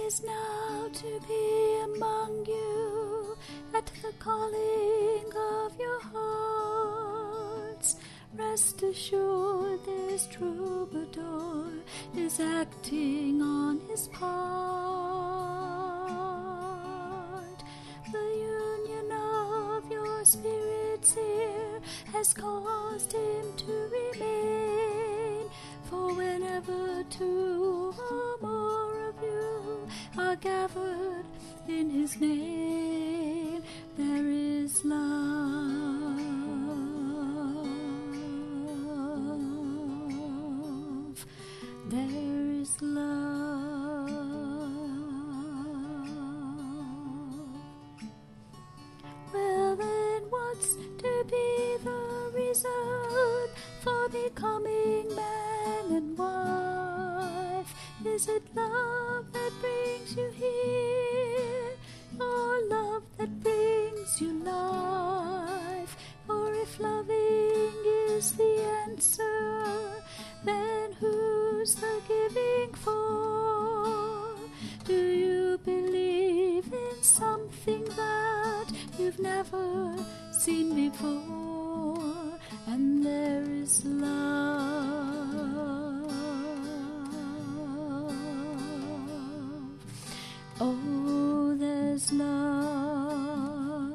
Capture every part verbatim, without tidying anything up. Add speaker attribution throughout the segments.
Speaker 1: is now to be among you at the calling of your hearts. Rest assured this troubadour is acting on his part. The union of your spirits here has caused him to remain. For whenever two or more of you are gathered in his name, there is love. There is love. Well then, what's to be the reason for becoming man and wife? Is it love that brings you here, or love that brings you life? For if loving is the answer, then who's the giving for? Do you believe in something that you've never seen before? And there is love. Oh, there's love.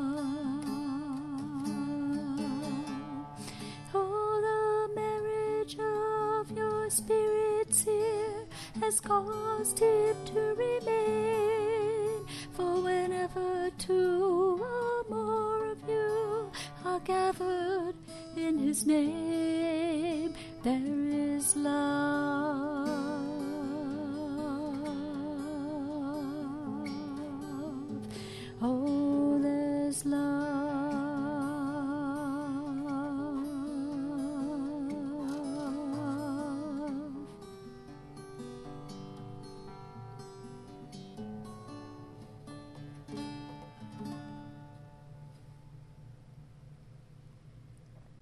Speaker 1: Oh, the marriage of your spirits here has caused him to remain. For whenever two or more of you are gathered in his name, there is love. Oh,